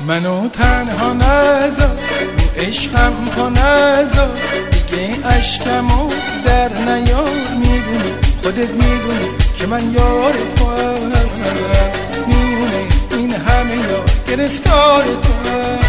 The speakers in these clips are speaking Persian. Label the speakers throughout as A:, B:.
A: منو تنها نذار، عشقم کن نذار، دیگه اشکمو در نیار. میدونی خودت میدونی که من یار توام، میونه این همه یار گرفتار توام.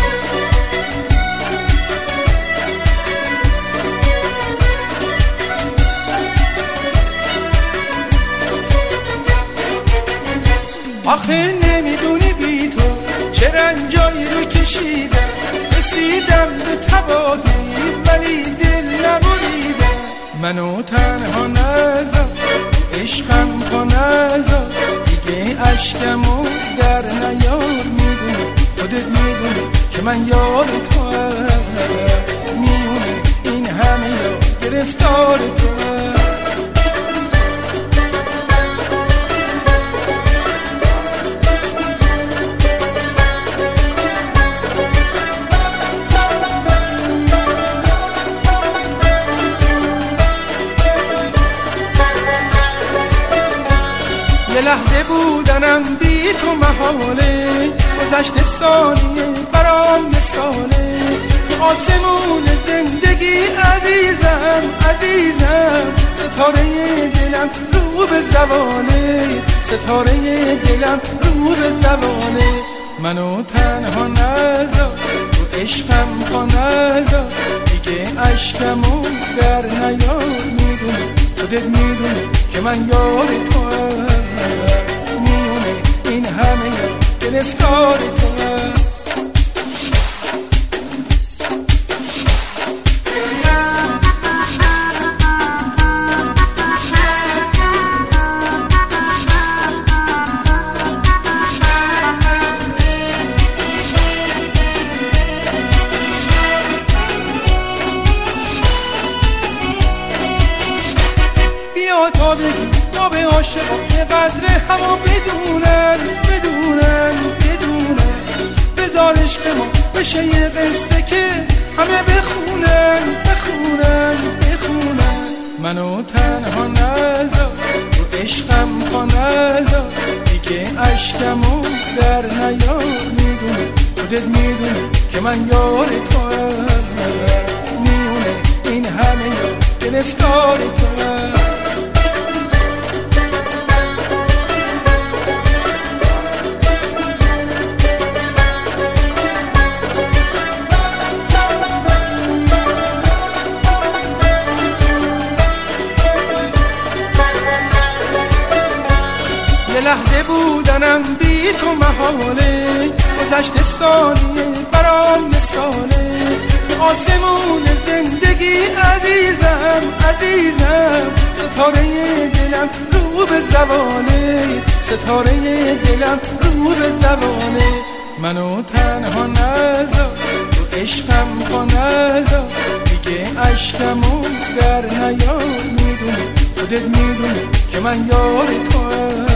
A: آخه نمیدونی بی تو چه رنجایی رو کشیدم، رسیدم به تباهی ولی دل نبریدم. منو تنها نذار، عشقم کن نذار، دیگه اشکمو در نیار. میدونی خودت میدونی که من یار توام، میونه این همه یار گرفتار توام. یه لحظه بودنم بی تو محاله، گذشت ثانیه برام مثاله. تو آسمون زندگی عزیزم عزیزم، ستاره دلم رو به زواله، ستاره دلم رو به زواله. منو تنها نذار، تو عشقم کن نذار، دیگه اشکمو در نیار. میدونی خودت میدونی که من یار توام، میونه این همه یار گرفتار توام. بیا تا بگی تا به عاشقا که قدر هوا بدونن بدونن بدونن. بذار عشق ما بشه یه قصه که همه بخونن بخونن بخونن. منو تنها نذار، تو عشقم کن نذار، دیگه اشکمو در نیار. میدونی خودت میدونی که من یار توام، میونه این همه یار گرفتار توام. یه لحظه بودنم بی تو محاله، گذشت ثانیه برام مثاله. تو آسمون زندگی عزیزم عزیزم، ستاره دلم رو به زواله، ستاره دلم رو به زواله. منو تنها نذار، تو عشقم کن نذار، دیگه اشکمو در نیار. میدونی خودت میدونی که من یار توام،